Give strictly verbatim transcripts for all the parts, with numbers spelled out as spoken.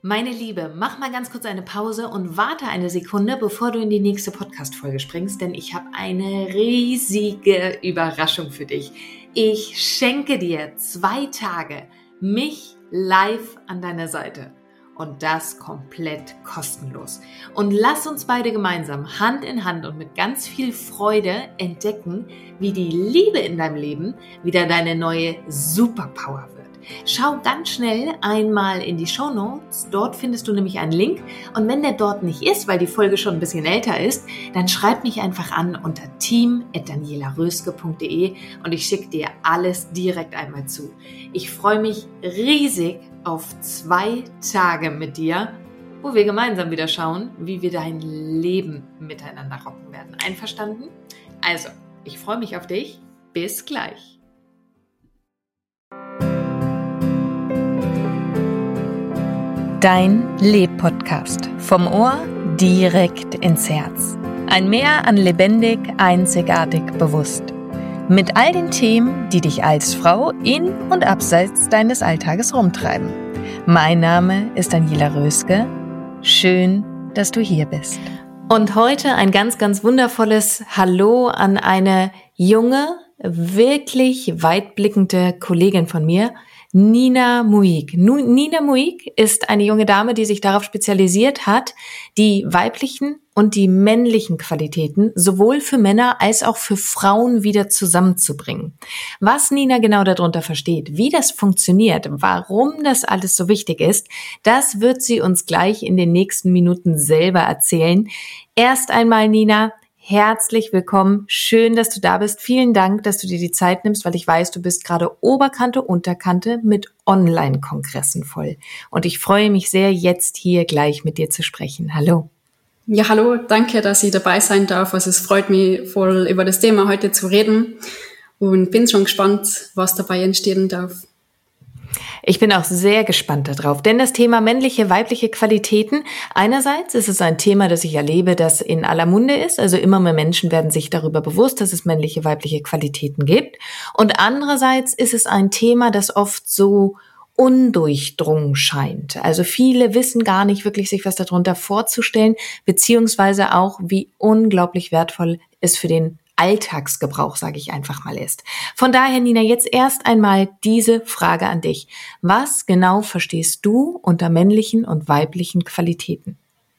Meine Liebe, mach mal ganz kurz eine Pause und warte eine Sekunde, bevor du in die nächste Podcast-Folge springst, denn ich habe eine riesige Überraschung für dich. Ich schenke dir zwei Tage mich live an deiner Seite und das komplett kostenlos. Und lass uns beide gemeinsam Hand in Hand und mit ganz viel Freude entdecken, wie die Liebe in deinem Leben wieder deine neue Superpower wird. Schau ganz schnell einmal in die Shownotes, dort findest du nämlich einen Link und wenn der dort nicht ist, weil die Folge schon ein bisschen älter ist, dann schreib mich einfach an unter team at daniela röske punkt de und ich schicke dir alles direkt einmal zu. Ich freue mich riesig auf zwei Tage mit dir, wo wir gemeinsam wieder schauen, wie wir dein Leben miteinander rocken werden. Einverstanden? Also, ich freue mich auf dich. Bis gleich. Dein Leb-Podcast. Vom Ohr direkt ins Herz. Ein Meer an lebendig, einzigartig, bewusst. Mit all den Themen, die dich als Frau in und abseits deines Alltages rumtreiben. Mein Name ist Daniela Röske. Schön, dass du hier bist. Und heute ein ganz, ganz wundervolles Hallo an eine junge, wirklich weitblickende Kollegin von mir, Nina Muig. Nina Muig ist eine junge Dame, die sich darauf spezialisiert hat, die weiblichen und die männlichen Qualitäten sowohl für Männer als auch für Frauen wieder zusammenzubringen. Was Nina genau darunter versteht, wie das funktioniert, warum das alles so wichtig ist, das wird sie uns gleich in den nächsten Minuten selber erzählen. Erst einmal, Nina, herzlich willkommen. Schön, dass du da bist. Vielen Dank, dass du dir die Zeit nimmst, weil ich weiß, du bist gerade Oberkante, Unterkante mit Online-Kongressen voll. Und ich freue mich sehr, jetzt hier gleich mit dir zu sprechen. Hallo. Ja, hallo. Danke, dass ich dabei sein darf. Also es freut mich voll, über das Thema heute zu reden und bin schon gespannt, was dabei entstehen darf. Ich bin auch sehr gespannt darauf, denn das Thema männliche, weibliche Qualitäten, einerseits ist es ein Thema, das ich erlebe, das in aller Munde ist, also immer mehr Menschen werden sich darüber bewusst, dass es männliche, weibliche Qualitäten gibt, und andererseits ist es ein Thema, das oft so undurchdrungen scheint. Also viele wissen gar nicht wirklich, sich was darunter vorzustellen, beziehungsweise auch, wie unglaublich wertvoll es für den Alltagsgebrauch, sage ich einfach mal, ist. Von daher, Nina, jetzt erst einmal diese Frage an dich. Was genau verstehst du unter männlichen und weiblichen Qualitäten?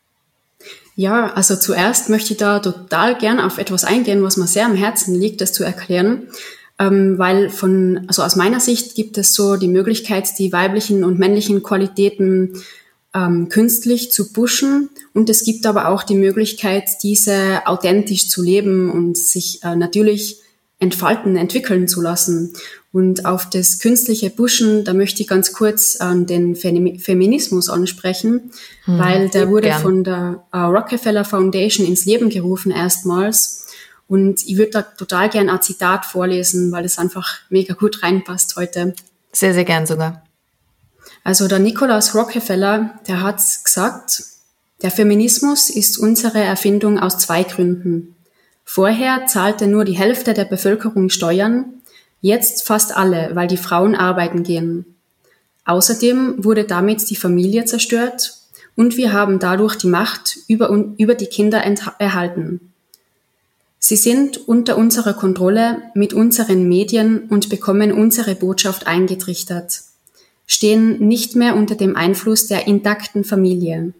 Ja, also zuerst möchte ich da total gern auf etwas eingehen, was mir sehr am Herzen liegt, das zu erklären, ähm, weil von, also aus meiner Sicht gibt es so die Möglichkeit, die weiblichen und männlichen Qualitäten ähm, künstlich zu pushen. Und es gibt aber auch die Möglichkeit, diese authentisch zu leben und sich äh, natürlich entfalten, entwickeln zu lassen. Und auf das künstliche Pushen, da möchte ich ganz kurz äh, den Fem- Feminismus ansprechen, hm, weil der wurde gern von der äh, Rockefeller Foundation ins Leben gerufen erstmals. Und ich würde da total gern ein Zitat vorlesen, weil es einfach mega gut reinpasst heute. Sehr, sehr gern sogar. Also der Nicholas Rockefeller, der hat gesagt, der Feminismus ist unsere Erfindung aus zwei Gründen. Vorher zahlte nur die Hälfte der Bevölkerung Steuern, jetzt fast alle, weil die Frauen arbeiten gehen. Außerdem wurde damit die Familie zerstört und wir haben dadurch die Macht über, über die Kinder ent- erhalten. Sie sind unter unserer Kontrolle mit unseren Medien und bekommen unsere Botschaft eingetrichtert, stehen nicht mehr unter dem Einfluss der intakten Familie.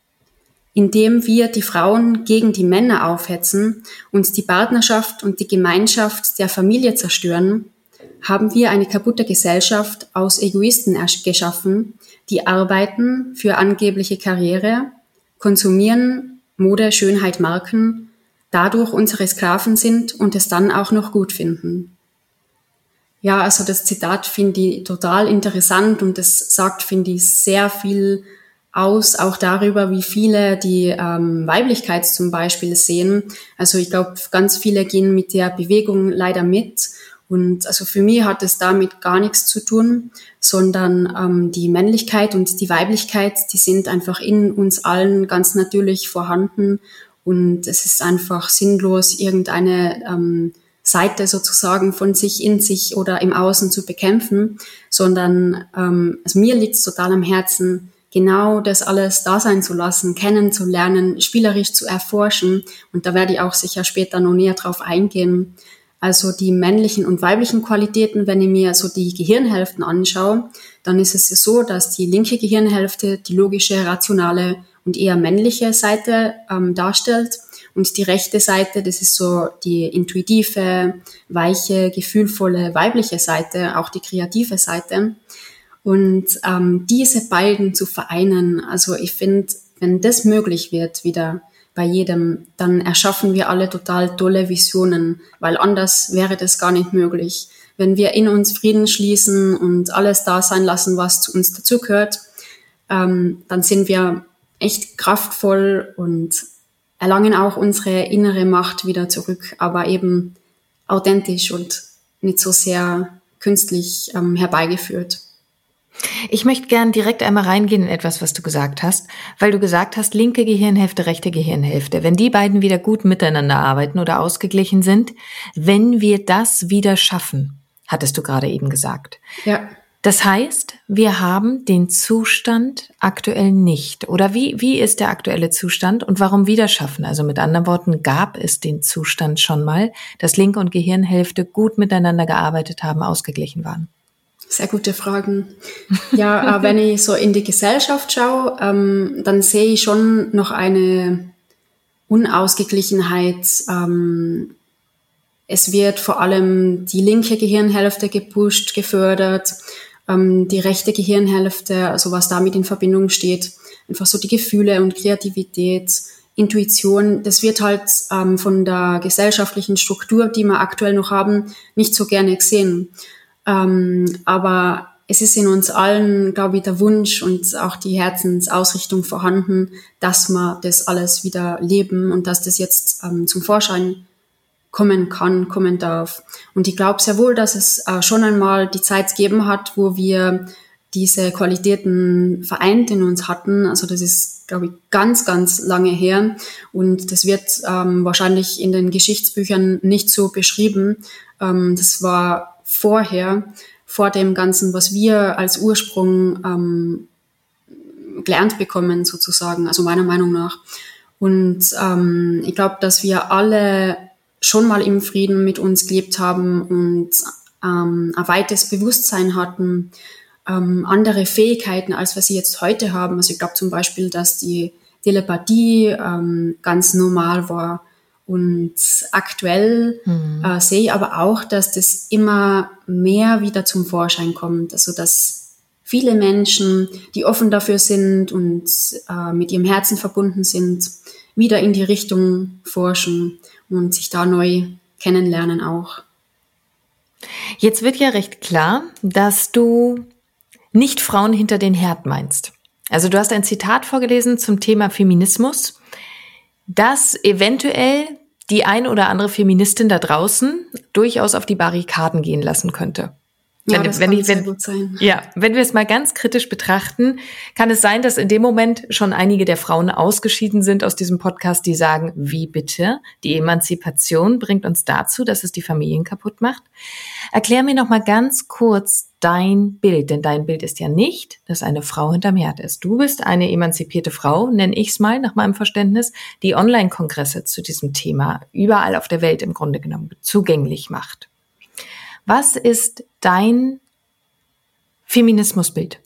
Indem wir die Frauen gegen die Männer aufhetzen und die Partnerschaft und die Gemeinschaft der Familie zerstören, haben wir eine kaputte Gesellschaft aus Egoisten geschaffen, die arbeiten für angebliche Karriere, konsumieren Mode, Schönheit, Marken, dadurch unsere Sklaven sind und es dann auch noch gut finden. Ja, also das Zitat finde ich total interessant und das sagt, finde ich, sehr viel aus, auch darüber, wie viele die ähm, Weiblichkeit zum Beispiel sehen. Also ich glaube, ganz viele gehen mit der Bewegung leider mit und also für mich hat es damit gar nichts zu tun, sondern ähm, die Männlichkeit und die Weiblichkeit, die sind einfach in uns allen ganz natürlich vorhanden und es ist einfach sinnlos, irgendeine ähm, Seite sozusagen von sich in sich oder im Außen zu bekämpfen, sondern ähm, also mir liegt es total am Herzen, genau das alles da sein zu lassen, kennenzulernen, spielerisch zu erforschen. Und da werde ich auch sicher später noch näher drauf eingehen. Also die männlichen und weiblichen Qualitäten, wenn ich mir so die Gehirnhälften anschaue, dann ist es so, dass die linke Gehirnhälfte die logische, rationale und eher männliche Seite ähm, darstellt. Und die rechte Seite, das ist so die intuitive, weiche, gefühlvolle weibliche Seite, auch die kreative Seite. Und ähm, diese beiden zu vereinen, also ich finde, wenn das möglich wird wieder bei jedem, dann erschaffen wir alle total tolle Visionen, weil anders wäre das gar nicht möglich. Wenn wir in uns Frieden schließen und alles da sein lassen, was zu uns dazugehört, ähm, dann sind wir echt kraftvoll und erlangen auch unsere innere Macht wieder zurück, aber eben authentisch und nicht so sehr künstlich ähm, herbeigeführt. Ich möchte gern direkt einmal reingehen in etwas, was du gesagt hast, weil du gesagt hast, linke Gehirnhälfte, rechte Gehirnhälfte. Wenn die beiden wieder gut miteinander arbeiten oder ausgeglichen sind, wenn wir das wieder schaffen, hattest du gerade eben gesagt. Ja. Das heißt, wir haben den Zustand aktuell nicht. Oder wie, wie ist der aktuelle Zustand und warum wieder schaffen? Also mit anderen Worten, gab es den Zustand schon mal, dass linke und Gehirnhälfte gut miteinander gearbeitet haben, ausgeglichen waren? Sehr gute Fragen. Ja, äh, wenn ich so in die Gesellschaft schaue, ähm, dann sehe ich schon noch eine Unausgeglichenheit. Ähm, es wird vor allem die linke Gehirnhälfte gepusht, gefördert, ähm, die rechte Gehirnhälfte, also was damit in Verbindung steht, einfach so die Gefühle und Kreativität, Intuition, das wird halt ähm, von der gesellschaftlichen Struktur, die wir aktuell noch haben, nicht so gerne gesehen. Ähm, aber es ist in uns allen, glaube ich, der Wunsch und auch die Herzensausrichtung vorhanden, dass wir das alles wieder leben und dass das jetzt ähm, zum Vorschein kommen kann, kommen darf. Und ich glaube sehr wohl, dass es äh, schon einmal die Zeit gegeben hat, wo wir diese Qualitäten vereint in uns hatten. Also das ist, glaube ich, ganz, ganz lange her. Und das wird ähm, wahrscheinlich in den Geschichtsbüchern nicht so beschrieben. Ähm, das war vorher, vor dem Ganzen, was wir als Ursprung ähm, gelernt bekommen, sozusagen, also meiner Meinung nach. Und ähm, ich glaube, dass wir alle schon mal im Frieden mit uns gelebt haben und ähm, ein weites Bewusstsein hatten, ähm, andere Fähigkeiten, als wir sie jetzt heute haben. Also ich glaube zum Beispiel, dass die Telepathie ähm, ganz normal war. Und aktuell mhm. äh, sehe ich aber auch, dass das immer mehr wieder zum Vorschein kommt. Also dass viele Menschen, die offen dafür sind und äh, mit ihrem Herzen verbunden sind, wieder in die Richtung forschen und sich da neu kennenlernen auch. Jetzt wird ja recht klar, dass du nicht Frauen hinter den Herd meinst. Also du hast ein Zitat vorgelesen zum Thema Feminismus, dass eventuell die ein oder andere Feministin da draußen durchaus auf die Barrikaden gehen lassen könnte. Ja, wenn, das wenn kann ich, sehr wenn, gut sein. Ja, wenn wir es mal ganz kritisch betrachten, kann es sein, dass in dem Moment schon einige der Frauen ausgeschieden sind aus diesem Podcast, die sagen, wie bitte? Die Emanzipation bringt uns dazu, dass es die Familien kaputt macht. Erklär mir noch mal ganz kurz dein Bild, denn dein Bild ist ja nicht, dass eine Frau hinterm Herd ist. Du bist eine emanzipierte Frau, nenne ich es mal nach meinem Verständnis, die Online-Kongresse zu diesem Thema überall auf der Welt im Grunde genommen zugänglich macht. Was ist dein Feminismusbild?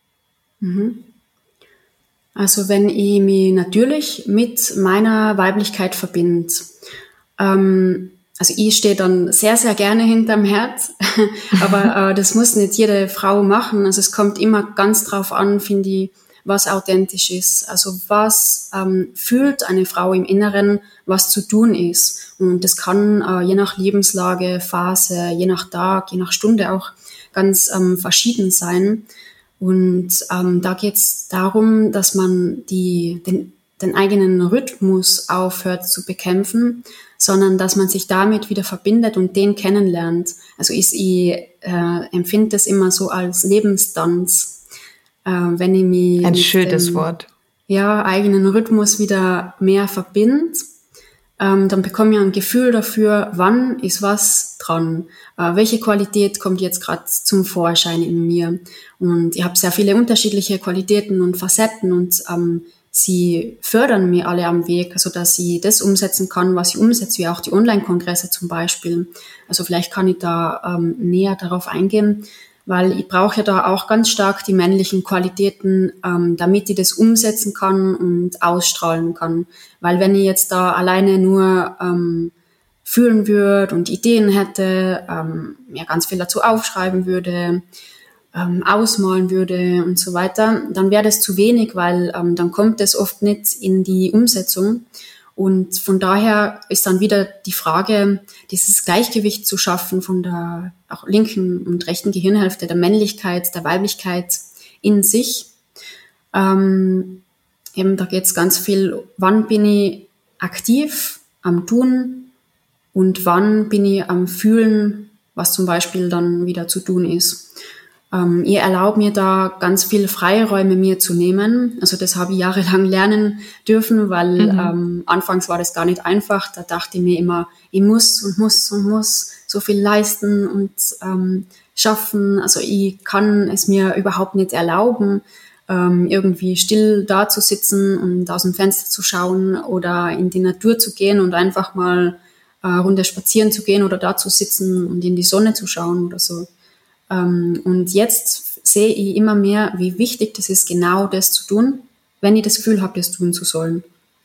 Also wenn ich mich natürlich mit meiner Weiblichkeit verbinde, ähm, also ich stehe dann sehr, sehr gerne hinterm Herd, aber äh, das muss nicht jede Frau machen. Also es kommt immer ganz drauf an, finde ich, was authentisch ist. Also was ähm, fühlt eine Frau im Inneren, was zu tun ist. Und das kann äh, je nach Lebenslage, Phase, je nach Tag, je nach Stunde auch ganz ähm, verschieden sein. Und ähm, da geht es darum, dass man die, den, den eigenen Rhythmus aufhört zu bekämpfen, sondern dass man sich damit wieder verbindet und den kennenlernt. Also ich, ich äh, empfinde das immer so als Lebenstanz. Äh, wenn ich mich Ein schönes dem, Wort. Ja, eigenen Rhythmus wieder mehr verbinde, ähm, dann bekomme ich ein Gefühl dafür, wann ist was dran, äh, welche Qualität kommt jetzt gerade zum Vorschein in mir. Und ich habe sehr viele unterschiedliche Qualitäten und Facetten und ähm, sie fördern mir alle am Weg, also dass ich das umsetzen kann, was ich umsetze, wie auch die Online-Kongresse zum Beispiel. Also vielleicht kann ich da ähm, näher darauf eingehen, weil ich brauche ja da auch ganz stark die männlichen Qualitäten, ähm, damit ich das umsetzen kann und ausstrahlen kann. Weil wenn ich jetzt da alleine nur ähm, fühlen würde und Ideen hätte, ähm, mir ganz viel dazu aufschreiben würde, ähm, ausmalen würde und so weiter, dann wäre das zu wenig, weil ähm, dann kommt es oft nicht in die Umsetzung. Und von daher ist dann wieder die Frage, dieses Gleichgewicht zu schaffen von der auch linken und rechten Gehirnhälfte, der Männlichkeit, der Weiblichkeit in sich. Ähm, eben da geht es ganz viel, wann bin ich aktiv am Tun und wann bin ich am Fühlen, was zum Beispiel dann wieder zu tun ist. Ähm, ich erlaube mir da ganz viel Freiräume mir zu nehmen. Also das habe ich jahrelang lernen dürfen, weil mhm. ähm, anfangs war das gar nicht einfach. Da dachte ich mir immer, ich muss und muss und muss so viel leisten und ähm, schaffen. Also ich kann es mir überhaupt nicht erlauben, ähm, irgendwie still da zu sitzen und aus dem Fenster zu schauen oder in die Natur zu gehen und einfach mal äh, runter spazieren zu gehen oder da zu sitzen und in die Sonne zu schauen oder so. Und jetzt sehe ich immer mehr, wie wichtig das ist, genau das zu tun, wenn ich das Gefühl habe, das tun zu sollen.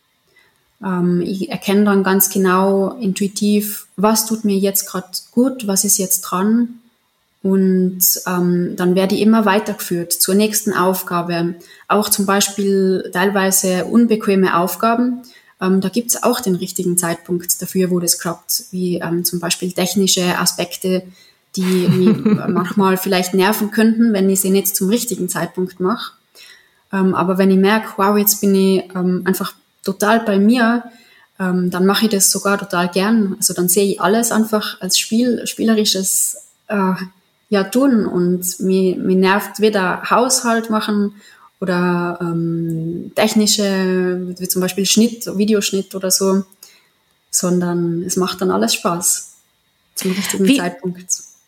Ich erkenne dann ganz genau intuitiv, was tut mir jetzt gerade gut, was ist jetzt dran. Und ähm, dann werde ich immer weitergeführt zur nächsten Aufgabe. Auch zum Beispiel teilweise unbequeme Aufgaben. Ähm, da gibt es auch den richtigen Zeitpunkt dafür, wo das klappt, wie ähm, zum Beispiel technische Aspekte, die mich manchmal vielleicht nerven könnten, wenn ich sie nicht zum richtigen Zeitpunkt mache. Ähm, aber wenn ich merke, wow, jetzt bin ich ähm, einfach total bei mir, ähm, dann mache ich das sogar total gern. Also dann sehe ich alles einfach als Spiel, spielerisches äh, ja, tun und mir, mir nervt weder Haushalt machen oder ähm, technische, wie zum Beispiel Schnitt, Videoschnitt oder so, sondern es macht dann alles Spaß zum richtigen wie? Zeitpunkt.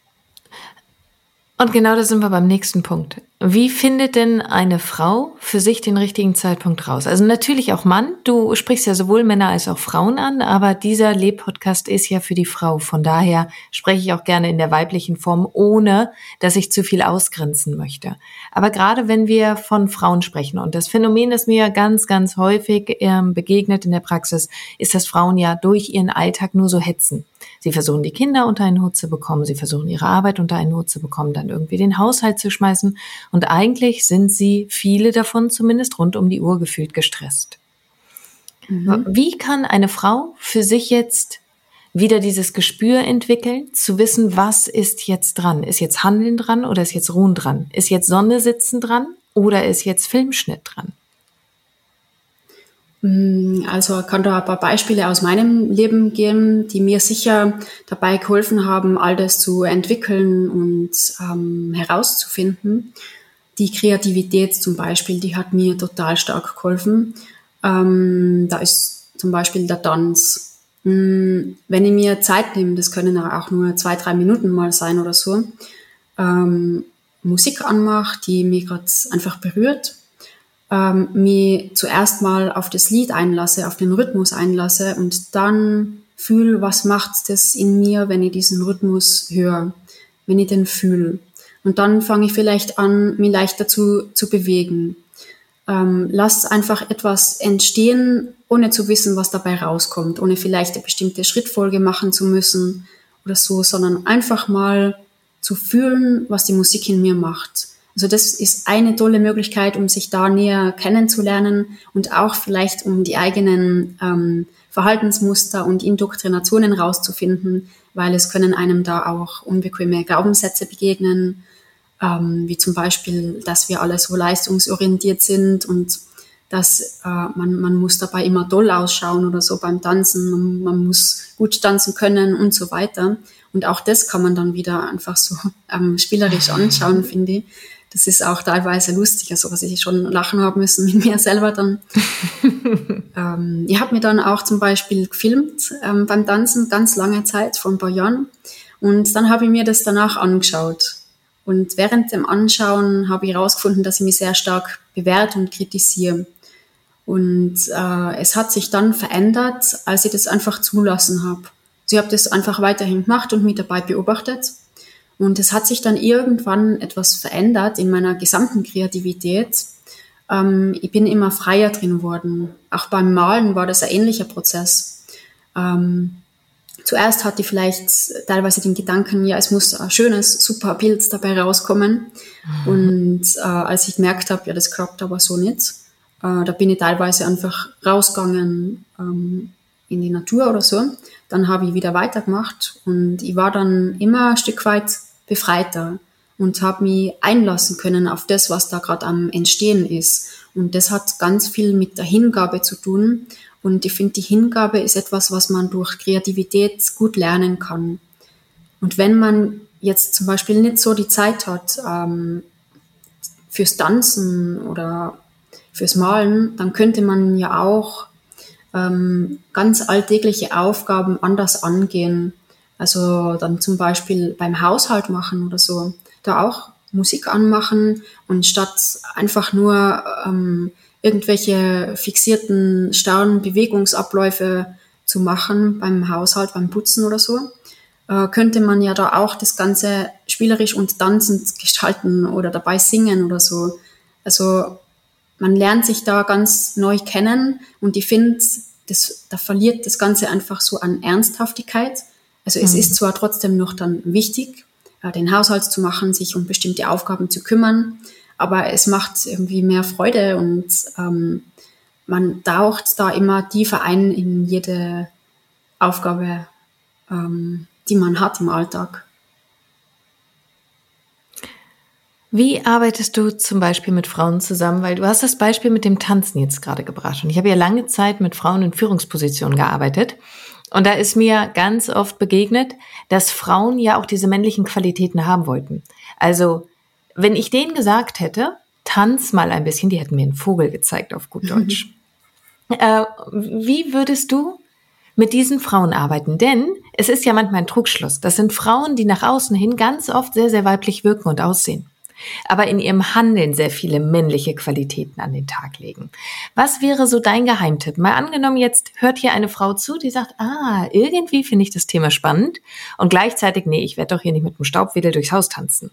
Und genau da sind wir beim nächsten Punkt. Wie findet denn eine Frau für sich den richtigen Zeitpunkt raus? Also natürlich auch Mann, du sprichst ja sowohl Männer als auch Frauen an, aber dieser Leb-Podcast ist ja für die Frau. Von daher spreche ich auch gerne in der weiblichen Form, ohne dass ich zu viel ausgrenzen möchte. Aber gerade wenn wir von Frauen sprechen und das Phänomen, das mir ganz, ganz häufig ähm, begegnet in der Praxis, ist, dass Frauen ja durch ihren Alltag nur so hetzen. Sie versuchen, die Kinder unter einen Hut zu bekommen, sie versuchen, ihre Arbeit unter einen Hut zu bekommen, dann irgendwie den Haushalt zu schmeißen. Und eigentlich sind sie, viele davon zumindest, rund um die Uhr gefühlt gestresst. Mhm. Wie kann eine Frau für sich jetzt wieder dieses Gespür entwickeln, zu wissen, was ist jetzt dran? Ist jetzt Handeln dran oder ist jetzt Ruhen dran? Ist jetzt Sonne sitzen dran oder ist jetzt Filmschnitt dran? Also ich kann da ein paar Beispiele aus meinem Leben geben, die mir sicher dabei geholfen haben, all das zu entwickeln und ähm, herauszufinden. Die Kreativität zum Beispiel, die hat mir total stark geholfen. Ähm, da ist zum Beispiel der Tanz. Wenn ich mir Zeit nehme, das können auch nur zwei, drei Minuten mal sein oder so, ähm, Musik anmache, die mich gerade einfach berührt, ähm, mich zuerst mal auf das Lied einlasse, auf den Rhythmus einlasse und dann fühle, was macht das in mir, wenn ich diesen Rhythmus höre, wenn ich den fühle. Und dann fange ich vielleicht an, mich leicht dazu zu bewegen. Ähm, lass einfach etwas entstehen, ohne zu wissen, was dabei rauskommt, ohne vielleicht eine bestimmte Schrittfolge machen zu müssen oder so, sondern einfach mal zu fühlen, was die Musik in mir macht. Also das ist eine tolle Möglichkeit, um sich da näher kennenzulernen und auch vielleicht um die eigenen ähm, Verhaltensmuster und Indoktrinationen rauszufinden, weil es können einem da auch unbequeme Glaubenssätze begegnen, ähm, wie zum Beispiel, dass wir alle so leistungsorientiert sind und dass äh, man, man muss dabei immer toll ausschauen oder so beim Tanzen, man, man muss gut tanzen können und so weiter. Und auch das kann man dann wieder einfach so ähm, spielerisch anschauen, finde ich. das ist auch teilweise lustig, also was ich schon lachen habe müssen mit mir selber dann. ähm, ich habe mir dann auch zum Beispiel gefilmt ähm, beim Tanzen, ganz lange Zeit, vor ein paar Jahren. Und dann habe ich mir das danach angeschaut. Und während dem Anschauen habe ich herausgefunden, dass ich mich sehr stark bewerte und kritisiere. Und äh, es hat sich dann verändert, als ich das einfach zulassen habe. Also ich habe das einfach weiterhin gemacht und mich dabei beobachtet. Und es hat sich dann irgendwann etwas verändert in meiner gesamten Kreativität. Ähm, ich bin immer freier drin geworden. Auch beim Malen war das ein ähnlicher Prozess. Ähm, zuerst hatte ich vielleicht teilweise den Gedanken, ja, es muss ein schönes, super Bild dabei rauskommen. Mhm. Und äh, als ich gemerkt habe, ja, das klappt aber so nicht, äh, da bin ich teilweise einfach rausgegangen ähm, in die Natur oder so. Dann habe ich wieder weitergemacht und ich war dann immer ein Stück weit befreiter und habe mich einlassen können auf das, was da gerade am Entstehen ist. Und das hat ganz viel mit der Hingabe zu tun. Und ich finde, die Hingabe ist etwas, was man durch Kreativität gut lernen kann. Und wenn man jetzt zum Beispiel nicht so die Zeit hat ähm, fürs Tanzen oder fürs Malen, dann könnte man ja auch ähm, ganz alltägliche Aufgaben anders angehen. Also dann zum Beispiel beim Haushalt machen oder so, da auch Musik anmachen und statt einfach nur ähm, irgendwelche fixierten, starren Bewegungsabläufe zu machen beim Haushalt, beim Putzen oder so, äh, könnte man ja da auch das Ganze spielerisch und tanzend gestalten oder dabei singen oder so. Also man lernt sich da ganz neu kennen und ich finde, das, da verliert das Ganze einfach so an Ernsthaftigkeit. Also es mhm. ist zwar trotzdem noch dann wichtig, den Haushalt zu machen, sich um bestimmte Aufgaben zu kümmern, aber es macht irgendwie mehr Freude und ähm, man taucht da immer tiefer ein in jede Aufgabe, ähm, die man hat im Alltag. Wie arbeitest du zum Beispiel mit Frauen zusammen? Weil du hast das Beispiel mit dem Tanzen jetzt gerade gebracht. Und ich habe ja lange Zeit mit Frauen in Führungspositionen gearbeitet. Und da ist mir ganz oft begegnet, dass Frauen ja auch diese männlichen Qualitäten haben wollten. Also, wenn ich denen gesagt hätte, tanz mal ein bisschen, die hätten mir einen Vogel gezeigt auf gut Deutsch. äh, wie würdest du mit diesen Frauen arbeiten? Denn es ist ja manchmal ein Trugschluss. Das sind Frauen, die nach außen hin ganz oft sehr, sehr weiblich wirken und aussehen, aber in ihrem Handeln sehr viele männliche Qualitäten an den Tag legen. Was wäre so dein Geheimtipp? Mal angenommen, jetzt hört hier eine Frau zu, die sagt, ah, irgendwie finde ich das Thema spannend und gleichzeitig, nee, ich werde doch hier nicht mit dem Staubwedel durchs Haus tanzen.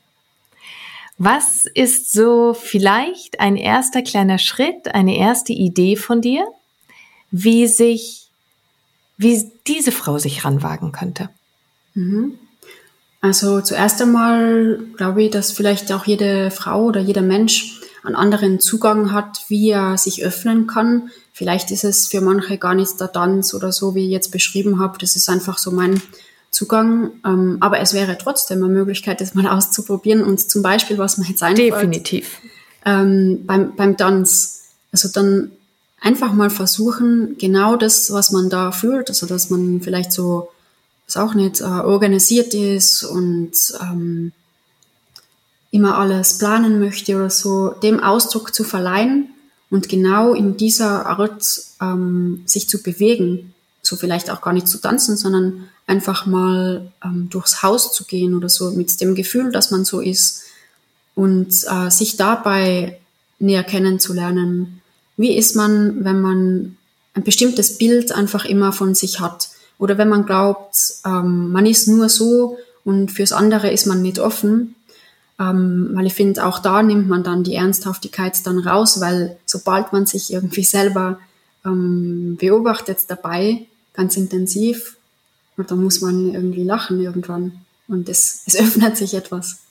Was ist so vielleicht ein erster kleiner Schritt, eine erste Idee von dir, wie sich, wie diese Frau sich ranwagen könnte? Mhm. Also zuerst einmal glaube ich, dass vielleicht auch jede Frau oder jeder Mensch einen anderen Zugang hat, wie er sich öffnen kann. Vielleicht ist es für manche gar nicht der Tanz oder so, wie ich jetzt beschrieben habe. Das ist einfach so mein Zugang. Aber es wäre trotzdem eine Möglichkeit, das mal auszuprobieren. Und zum Beispiel, was mir jetzt einfällt. Definitiv. Ähm, beim, beim Tanz. Also dann einfach mal versuchen, genau das, was man da fühlt, also dass man vielleicht so auch nicht äh, organisiert ist und ähm, immer alles planen möchte oder so, dem Ausdruck zu verleihen und genau in dieser Art ähm, sich zu bewegen. So vielleicht auch gar nicht zu tanzen, sondern einfach mal ähm, durchs Haus zu gehen oder so mit dem Gefühl, dass man so ist und äh, sich dabei näher kennenzulernen. Wie ist man, wenn man ein bestimmtes Bild einfach immer von sich hat? Oder wenn man glaubt, ähm, man ist nur so und fürs andere ist man nicht offen. Ähm, weil ich finde, auch da nimmt man dann die Ernsthaftigkeit dann raus, weil sobald man sich irgendwie selber ähm, beobachtet dabei, ganz intensiv, und dann muss man irgendwie lachen irgendwann. Und es, es öffnet sich etwas.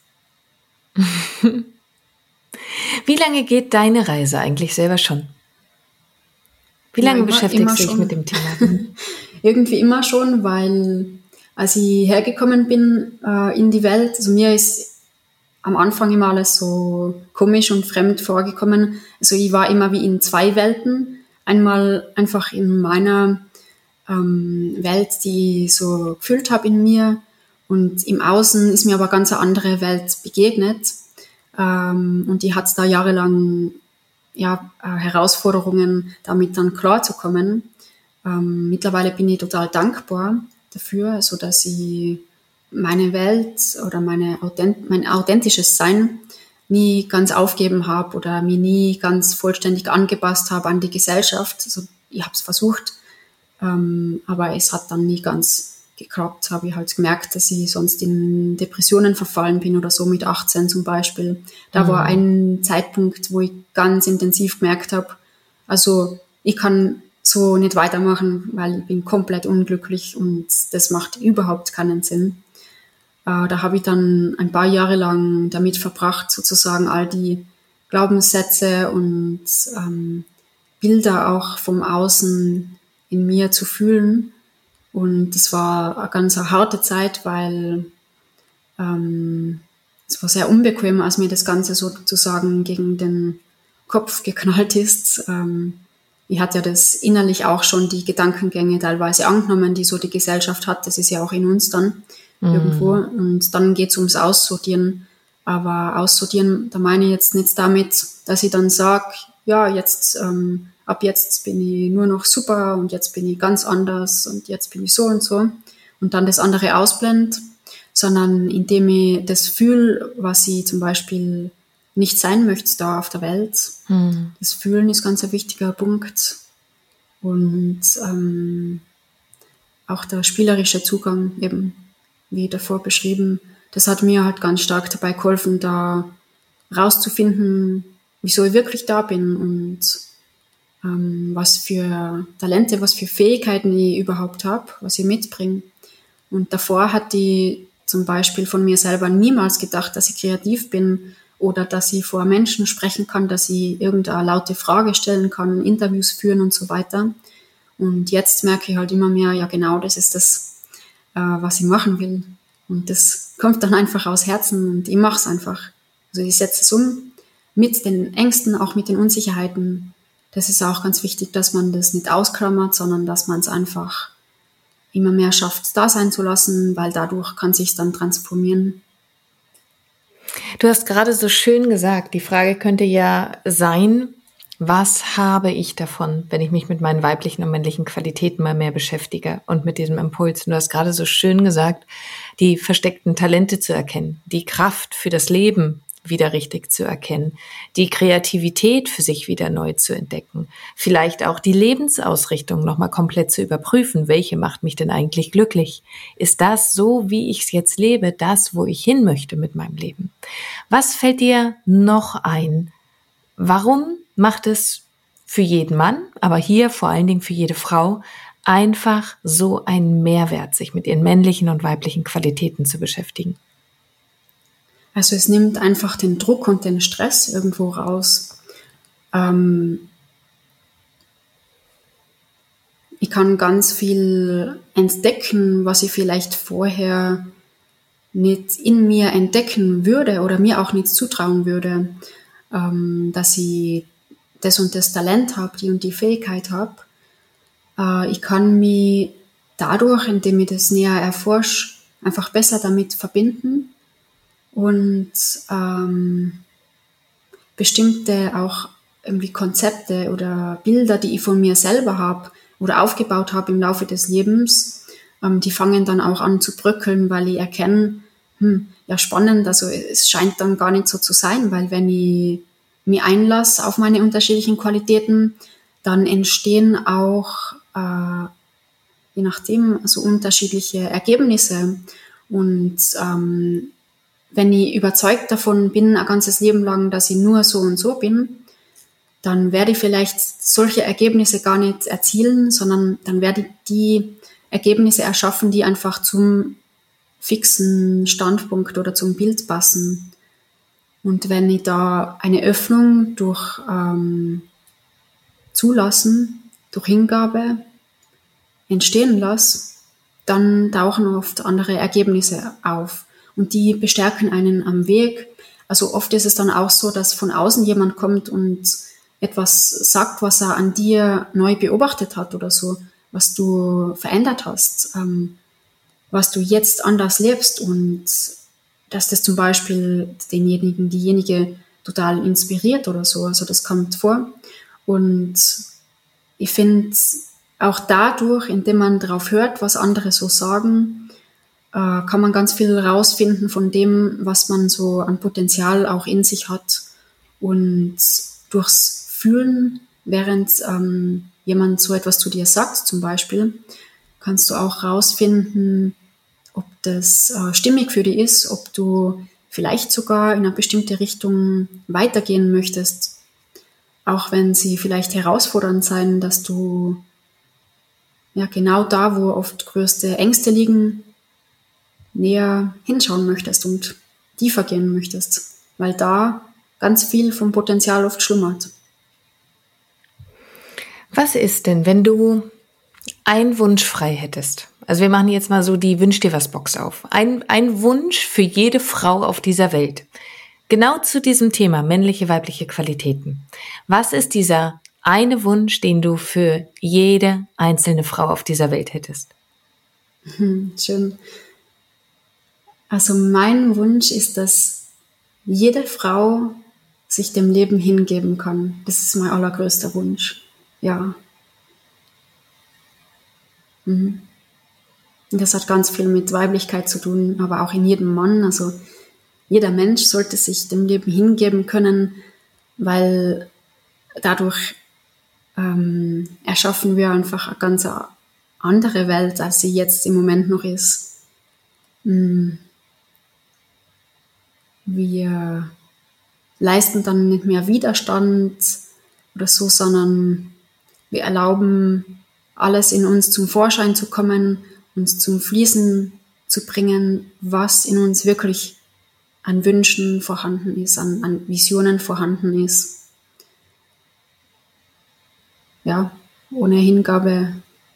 Wie lange geht deine Reise eigentlich selber schon? Wie lange ja, immer, beschäftigst du dich mit dem Thema? Irgendwie immer schon, weil als ich hergekommen bin äh, in die Welt, also mir ist am Anfang immer alles so komisch und fremd vorgekommen. Also ich war immer wie in zwei Welten. Einmal einfach in meiner ähm, Welt, die ich so gefühlt habe in mir, und im Außen ist mir aber ganz eine andere Welt begegnet. Ähm, und ich hatte da jahrelang ja, äh, Herausforderungen, damit dann klarzukommen. Ähm, mittlerweile bin ich total dankbar dafür, so dass ich meine Welt oder meine Authent- mein authentisches Sein nie ganz aufgeben habe oder mich nie ganz vollständig angepasst habe an die Gesellschaft. Also ich habe es versucht, ähm, aber es hat dann nie ganz geklappt. Habe ich halt gemerkt, dass ich sonst in Depressionen verfallen bin oder so mit achtzehn zum Beispiel. Da mhm. war ein Zeitpunkt, wo ich ganz intensiv gemerkt habe, also ich kann so nicht weitermachen, weil ich bin komplett unglücklich und das macht überhaupt keinen Sinn. Äh, da habe ich dann ein paar Jahre lang damit verbracht, sozusagen all die Glaubenssätze und ähm, Bilder auch vom Außen in mir zu fühlen. Und es war eine ganz eine harte Zeit, weil ähm, es war sehr unbequem, als mir das Ganze sozusagen gegen den Kopf geknallt ist. Ähm, ich hatte ja das innerlich auch schon, die Gedankengänge teilweise angenommen, die so die Gesellschaft hat. Das ist ja auch in uns dann mhm. irgendwo. Und dann geht es ums Aussortieren. Aber Aussortieren, da meine ich jetzt nicht damit, dass ich dann sage, ja, jetzt ähm, ab jetzt bin ich nur noch super und jetzt bin ich ganz anders und jetzt bin ich so und so und dann das andere ausblend, sondern indem ich das fühle, was ich zum Beispiel nicht sein möchte da auf der Welt. Hm. Das Fühlen ist ganz ein wichtiger Punkt und ähm, auch der spielerische Zugang eben, wie davor beschrieben, das hat mir halt ganz stark dabei geholfen, da rauszufinden, wieso ich wirklich da bin und ähm, was für Talente, was für Fähigkeiten ich überhaupt habe, was ich mitbringe. Und davor hatte ich zum Beispiel von mir selber niemals gedacht, dass ich kreativ bin oder dass ich vor Menschen sprechen kann, dass ich irgendeine laute Frage stellen kann, Interviews führen und so weiter. Und jetzt merke ich halt immer mehr, ja genau, das ist das, äh, was ich machen will. Und das kommt dann einfach aus Herzen und ich mache es einfach. Also ich setze es um mit den Ängsten, auch mit den Unsicherheiten. Das ist auch ganz wichtig, dass man das nicht ausklammert, sondern dass man es einfach immer mehr schafft, da sein zu lassen, weil dadurch kann sich dann transformieren. Du hast gerade so schön gesagt, die Frage könnte ja sein, was habe ich davon, wenn ich mich mit meinen weiblichen und männlichen Qualitäten mal mehr beschäftige und mit diesem Impuls? Und du hast gerade so schön gesagt, die versteckten Talente zu erkennen, die Kraft für das Leben wieder richtig zu erkennen, die Kreativität für sich wieder neu zu entdecken, vielleicht auch die Lebensausrichtung nochmal komplett zu überprüfen, welche macht mich denn eigentlich glücklich? Ist das so, wie ich es jetzt lebe, das, wo ich hin möchte mit meinem Leben? Was fällt dir noch ein? Warum macht es für jeden Mann, aber hier vor allen Dingen für jede Frau, einfach so einen Mehrwert, sich mit ihren männlichen und weiblichen Qualitäten zu beschäftigen? Also es nimmt einfach den Druck und den Stress irgendwo raus. Ähm, ich kann ganz viel entdecken, was ich vielleicht vorher nicht in mir entdecken würde oder mir auch nicht zutrauen würde, ähm, dass ich das und das Talent habe, die und die Fähigkeit habe. Äh, ich kann mich dadurch, indem ich das näher erforsche, einfach besser damit verbinden. Und ähm, bestimmte auch irgendwie Konzepte oder Bilder, die ich von mir selber habe oder aufgebaut habe im Laufe des Lebens, ähm, die fangen dann auch an zu bröckeln, weil ich erkenne, hm, ja spannend, also es scheint dann gar nicht so zu sein, weil wenn ich mich einlasse auf meine unterschiedlichen Qualitäten, dann entstehen auch, äh, je nachdem, also unterschiedliche Ergebnisse und ähm, wenn ich überzeugt davon bin, ein ganzes Leben lang, dass ich nur so und so bin, dann werde ich vielleicht solche Ergebnisse gar nicht erzielen, sondern dann werde ich die Ergebnisse erschaffen, die einfach zum fixen Standpunkt oder zum Bild passen. Und wenn ich da eine Öffnung durch ähm, Zulassen, durch Hingabe entstehen lasse, dann tauchen oft andere Ergebnisse auf. Und die bestärken einen am Weg. Also oft ist es dann auch so, dass von außen jemand kommt und etwas sagt, was er an dir neu beobachtet hat oder so, was du verändert hast, ähm, was du jetzt anders lebst. Und dass das zum Beispiel denjenigen, diejenige total inspiriert oder so. Also das kommt vor. Und ich finde, auch dadurch, indem man darauf hört, was andere so sagen, äh, kann man ganz viel rausfinden von dem, was man so an Potenzial auch in sich hat. Und durchs Fühlen, während ähm, jemand so etwas zu dir sagt, zum Beispiel, kannst du auch rausfinden, ob das äh, stimmig für dich ist, ob du vielleicht sogar in eine bestimmte Richtung weitergehen möchtest, auch wenn sie vielleicht herausfordernd sein, dass du ja genau da, wo oft größte Ängste liegen, näher hinschauen möchtest und tiefer gehen möchtest, weil da ganz viel vom Potenzial oft schlummert. Was ist denn, wenn du einen Wunsch frei hättest? Also wir machen jetzt mal so die Wünsch dir was Box auf. Ein, ein Wunsch für jede Frau auf dieser Welt. Genau zu diesem Thema männliche, weibliche Qualitäten. Was ist dieser eine Wunsch, den du für jede einzelne Frau auf dieser Welt hättest? Hm, schön. Also mein Wunsch ist, dass jede Frau sich dem Leben hingeben kann. Das ist mein allergrößter Wunsch. Ja. Mhm. Und das hat ganz viel mit Weiblichkeit zu tun, aber auch in jedem Mann. Also jeder Mensch sollte sich dem Leben hingeben können, weil dadurch ähm, erschaffen wir einfach eine ganz andere Welt, als sie jetzt im Moment noch ist. Mhm. Wir leisten dann nicht mehr Widerstand oder so, sondern wir erlauben, alles in uns zum Vorschein zu kommen, uns zum Fließen zu bringen, was in uns wirklich an Wünschen vorhanden ist, an, an Visionen vorhanden ist. Ja, ohne Hingabe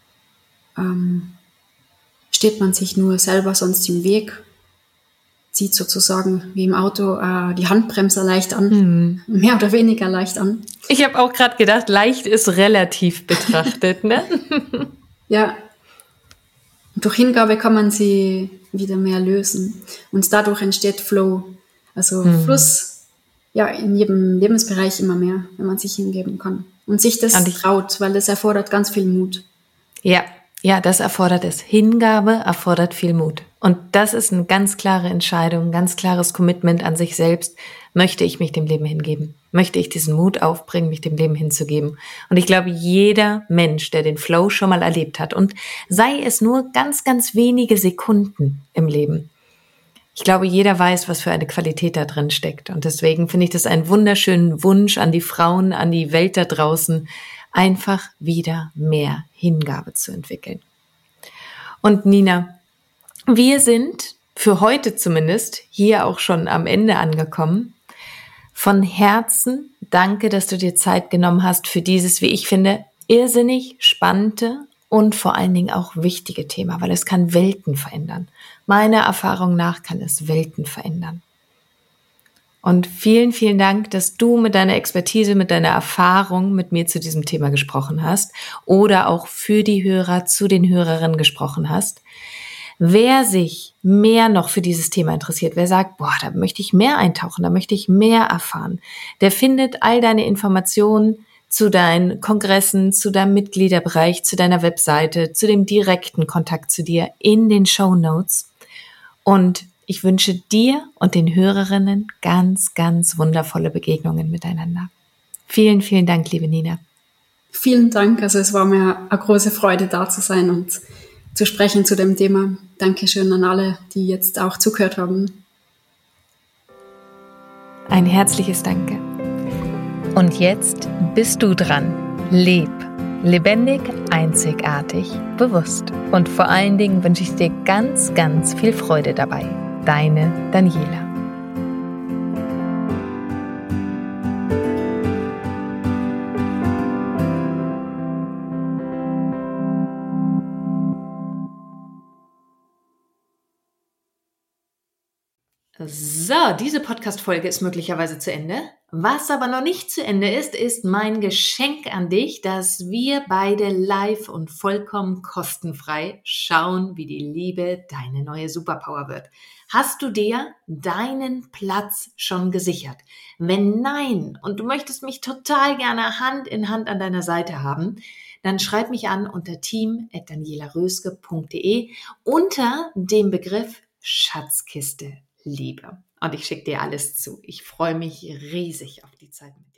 ähm, steht man sich nur selber sonst im Weg, zieht sozusagen wie im Auto äh, die Handbremse leicht an, hm. mehr oder weniger leicht an. Ich habe auch gerade gedacht, leicht ist relativ betrachtet, ne? Ja, durch Hingabe kann man sie wieder mehr lösen und dadurch entsteht Flow, also hm. Fluss, ja, in jedem Lebensbereich immer mehr, wenn man sich hingeben kann und sich das und traut, weil das erfordert ganz viel Mut. Ja, ja, das erfordert es. Hingabe erfordert viel Mut. Und das ist eine ganz klare Entscheidung, ein ganz klares Commitment an sich selbst. Möchte ich mich dem Leben hingeben? Möchte ich diesen Mut aufbringen, mich dem Leben hinzugeben? Und ich glaube, jeder Mensch, der den Flow schon mal erlebt hat, und sei es nur ganz, ganz wenige Sekunden im Leben, ich glaube, jeder weiß, was für eine Qualität da drin steckt. Und deswegen finde ich das einen wunderschönen Wunsch an die Frauen, an die Welt da draußen, einfach wieder mehr Hingabe zu entwickeln. Und Nina, wir sind für heute zumindest hier auch schon am Ende angekommen. Von Herzen danke, dass du dir Zeit genommen hast für dieses, wie ich finde, irrsinnig spannende und vor allen Dingen auch wichtige Thema, weil es kann Welten verändern. Meiner Erfahrung nach kann es Welten verändern. Und vielen, vielen Dank, dass du mit deiner Expertise, mit deiner Erfahrung mit mir zu diesem Thema gesprochen hast oder auch für die Hörer, zu den Hörerinnen gesprochen hast. Wer sich mehr noch für dieses Thema interessiert, wer sagt, boah, da möchte ich mehr eintauchen, da möchte ich mehr erfahren, der findet all deine Informationen zu deinen Kongressen, zu deinem Mitgliederbereich, zu deiner Webseite, zu dem direkten Kontakt zu dir in den Shownotes. Und ich wünsche dir und den Hörerinnen ganz, ganz wundervolle Begegnungen miteinander. Vielen, vielen Dank, liebe Nina. Vielen Dank. Also es war mir eine große Freude, da zu sein und zu sprechen zu dem Thema. Dankeschön an alle, die jetzt auch zugehört haben. Ein herzliches Danke. Und jetzt bist du dran. Leb. Lebendig, einzigartig, bewusst. Und vor allen Dingen wünsche ich dir ganz, ganz viel Freude dabei. Deine Daniela. So, diese Podcast-Folge ist möglicherweise zu Ende. Was aber noch nicht zu Ende ist, ist mein Geschenk an dich, dass wir beide live und vollkommen kostenfrei schauen, wie die Liebe deine neue Superpower wird. Hast du dir deinen Platz schon gesichert? Wenn nein und du möchtest mich total gerne Hand in Hand an deiner Seite haben, dann schreib mich an unter team at daniela röske punkt de unter dem Begriff Schatzkiste Liebe. Und ich schicke dir alles zu. Ich freue mich riesig auf die Zeit mit dir.